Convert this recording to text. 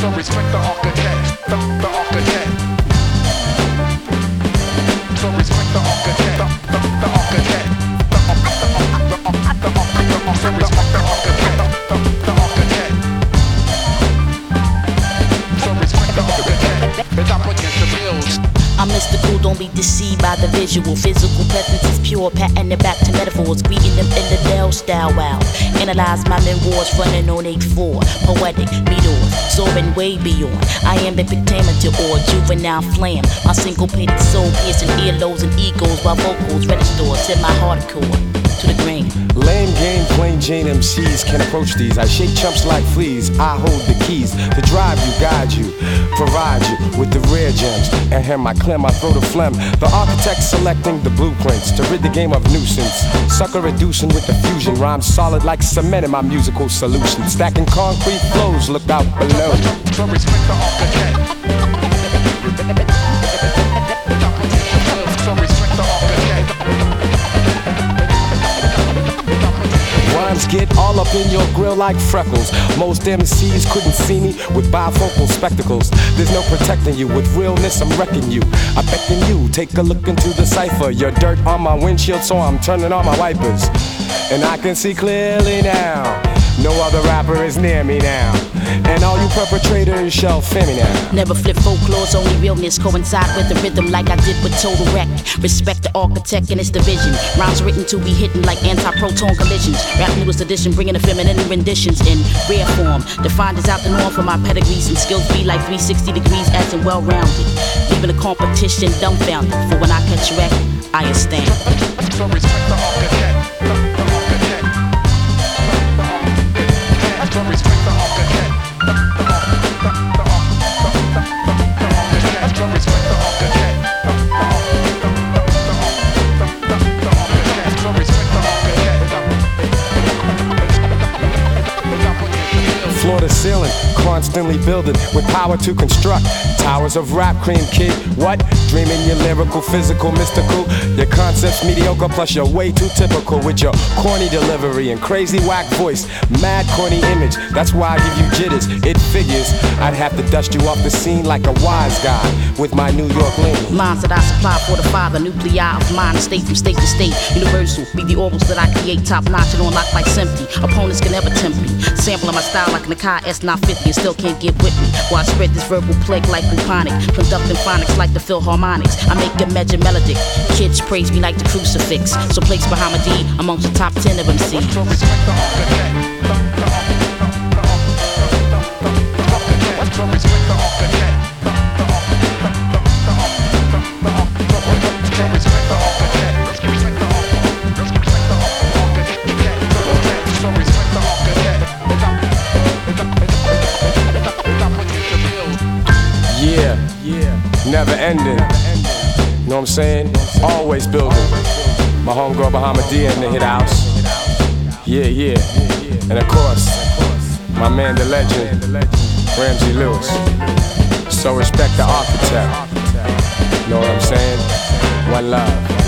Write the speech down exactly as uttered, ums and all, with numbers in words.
So respect the architect, the, the architect. So respect the architect, the, the, the architect. The, the, the, the, the, the, so respect the architect, the, the, the architect. So respect the architect, the top against the bills. I'm mystical, don't be deceived by the visual. Physical presence is pure, patting it back to metaphors. Greeting them in the Dell style, wow. Analyze my memoirs, running on eight four. Poetic meteors, soaring way beyond. I am the pentameter or juvenile flam. My syncopated soul piercing earlobes and egos, while vocals register to my hardcore, to the grain. Lame game, plain Jane M Cs can approach these. I shake chumps like fleas. I hold the keys to drive you, guide you, provide you with the rare gems. And here my clem, I throw the phlegm. The architect selecting the blueprints to rid the game of nuisance. Sucker reducing with the fusion. Rhymes solid like cement in my musical solution. Stacking concrete flows, look out below. So respect the architect. So respect the architect. Rhymes get all up in your grill like freckles. Most M Cs couldn't see me with bifocal spectacles. There's no protecting you. With realness, I'm wrecking you. I beckon you, take a look into the cipher. Your dirt on my windshield, so I'm turning on my wipers. And I can see clearly now. No other rapper is near me now. And all you perpetrators shall fear me now. Never flip folklore's only realness. Coincide with the rhythm like I did with Total Wreck. Respect the architect and its division. Rhymes written to be hitting like anti-proton collisions. Rap newest edition, bringing the feminine renditions in rare form. Defined as out the norm for my pedigrees and skills be like three sixty degrees as in well-rounded. Leaving the competition dumbfounded. For when I catch a wreck, I stand. So respect the architect. The, the architect. So respect the architect. The, the, the, the, the, the, the architect. So respect the architect. The, the, the, the, the, the architect. So respect the architect. Floor to ceiling, constantly building with power to construct towers of rap cream, kid. What? Dreaming your lyrical, physical, mystical. Your concepts mediocre, plus you're way too typical with your corny delivery and crazy whack voice. Mad corny image, that's why I give you jitters. It figures I'd have to dust you off the scene like a wise guy with my New York lean. Lines that I supply for the father, nuclei of mind, state from state to state. Universal, be the orals that I create, top notch and on lock like Simply. Opponents can never tempt me. Sampling my style like Nakai S nine fifty and still can't get with me. While I spread this verbal plague like bubonic, conducting phonics like the Philharmonics. I make a measure melodic. Kids praise me like the crucifix. So place Muhammadi amongst the top ten of M Cs. So respect the architect. The, the architect. So respect the architect. The, the architect. So respect the architect. Respect the architect. Respect the architect. So respect the architect. Yeah, yeah, never ending. Know what I'm saying? Always building. My homegirl Bahamadia in the hit house. Yeah, yeah. And of course, my man, the legend, Ramsey Lewis. So respect the architect. Know what I'm saying? One love.